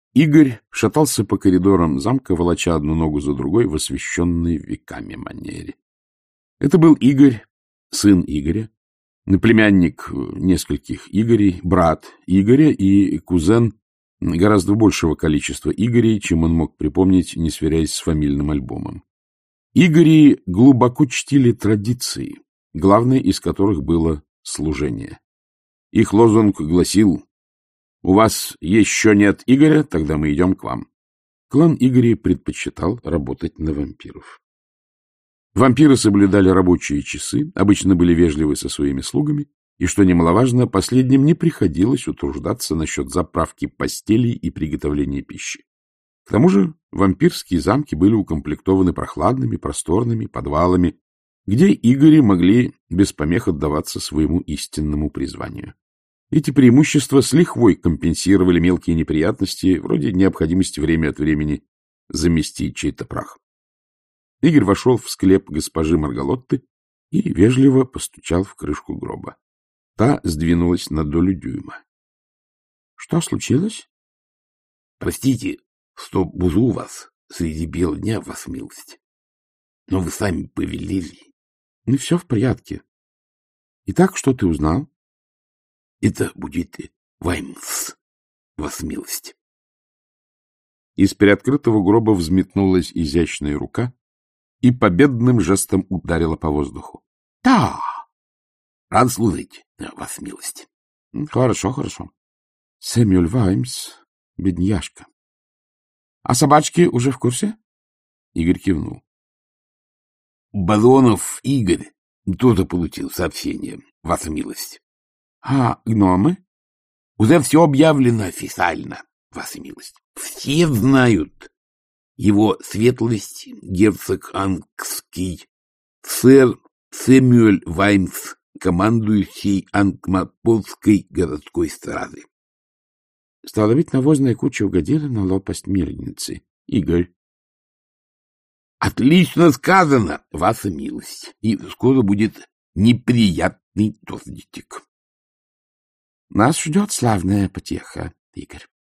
Игорь шатался по коридорам замка, волоча одну ногу за другой в освященной веками манере. Это был Игорь, сын Игоря, племянник нескольких Игорей, брат Игоря и кузен гораздо большего количества Игорей, чем он мог припомнить, не сверяясь с фамильным альбомом. Игори глубоко чтили традиции, главной из которых было служение. Их лозунг гласил: «У вас еще нет Игоря, тогда мы идем к вам». Клан Игорей предпочитал работать на вампиров. Вампиры соблюдали рабочие часы, обычно были вежливы со своими слугами, и, что немаловажно, последним не приходилось утруждаться насчет заправки постелей и приготовления пищи. К тому же вампирские замки были укомплектованы прохладными, просторными подвалами, где Игори могли без помех отдаваться своему истинному призванию. Эти преимущества с лихвой компенсировали мелкие неприятности, вроде необходимости время от времени замести чей-то прах. Игорь вошел в склеп госпожи Маргалотты и вежливо постучал в крышку гроба. Та сдвинулась на долю дюйма. — Что случилось? — Простите, что бузу вас среди бела дня, вас милость. Но вы сами повелели. — Ну, все в порядке. Итак, что ты узнал? — Это будет Ваймс, вас милость. Из приоткрытого гроба взметнулась изящная рука и победным жестом ударила по воздуху. — Да! — Рад служить, вас милость. — Хорошо, хорошо. Сэмюэль Ваймс, бедняжка. — А собачки уже в курсе? Игорь кивнул. — Баронов Игорь тоже получил сообщение, вас милость. — А гномы? — Уже все объявлено официально, вас милость. Все знают. Его светлость, герцог Анкский, сэр Сэмюэль Ваймс, командующий Анкмапольской городской стражей. Стало быть, навозная куча угодила на лопасть мельницы. Игорь. — Отлично сказано, ваша милость. И скоро будет неприятный дождичек. — Нас ждет славная потеха, Игорь.